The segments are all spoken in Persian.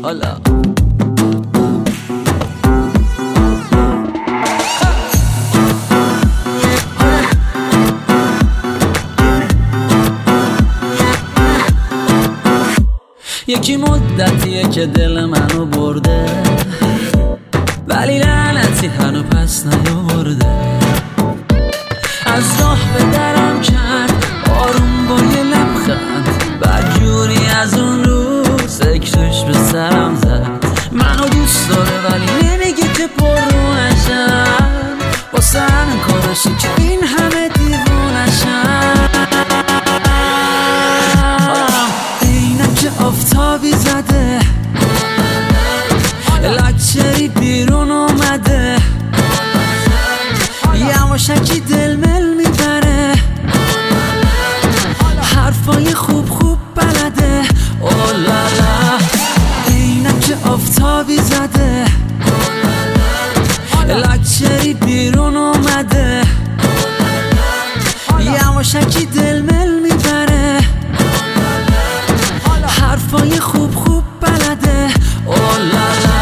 حالا یکی مدتیه که دل منو برده، ولی لعنتی هنو پس نیاورده. از راه به درم کرد آروم با یه لبخند، بدجوری از اون روز فکرش به سرم زد. منو دوست داره ولی نمیگه که پر رو نشم، واسه همین کارشه که این همه دیوونشم. اینم که آفتابی زده، لکچری بیرون اومده، یواشکی دل مل میبره، حرفای خوب خوب بلده. اولالا اینم که آفتابی زده، لکچری بیرون اومده، یواشکی دل مل میبره، حرفای خوب خوب بلده. اولالا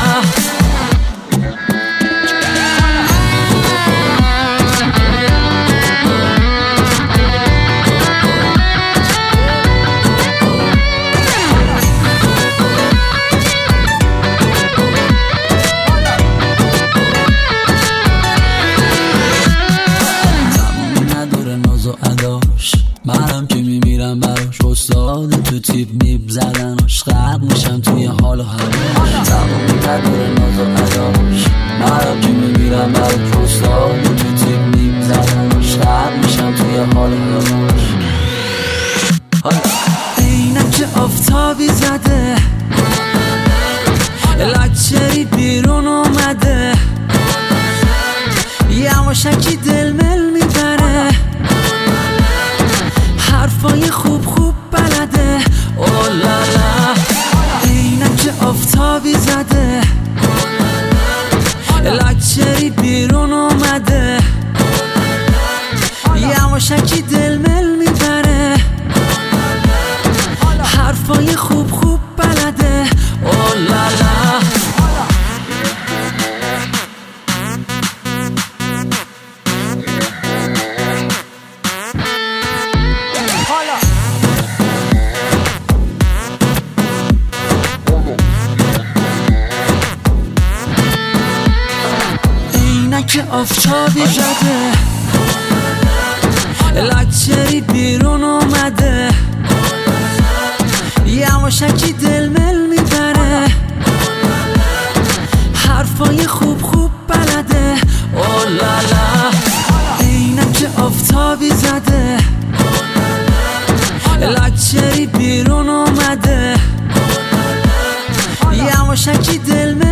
منم که میمیرم براش، استاد تو تیپ میب زدناش، غرق میشم توی حال و هواش. تمام نداره ناز و اداش، منم که میمیرم براش، استاد تو تیپ میب زدناش، غرق میشم توی حال و هواش. اینم که آفتابی زده، لکچری بیرون اومده، یواشکی دل مل میبره، حرفای خوب خوب بلده. اولالا اینم که آفتابی زده، لکچری بیرون اومده، یواشکی دل مل میبره، حرفای خوب خوب بلده. اولالا که آفتابی زده، لکچری بیرون اومده، یواشکی دل مل میبره، حرفای خوب خوب بلده. اولالا اینم که آفتابی زده، لکچری بیرون اومده، یواشکی دل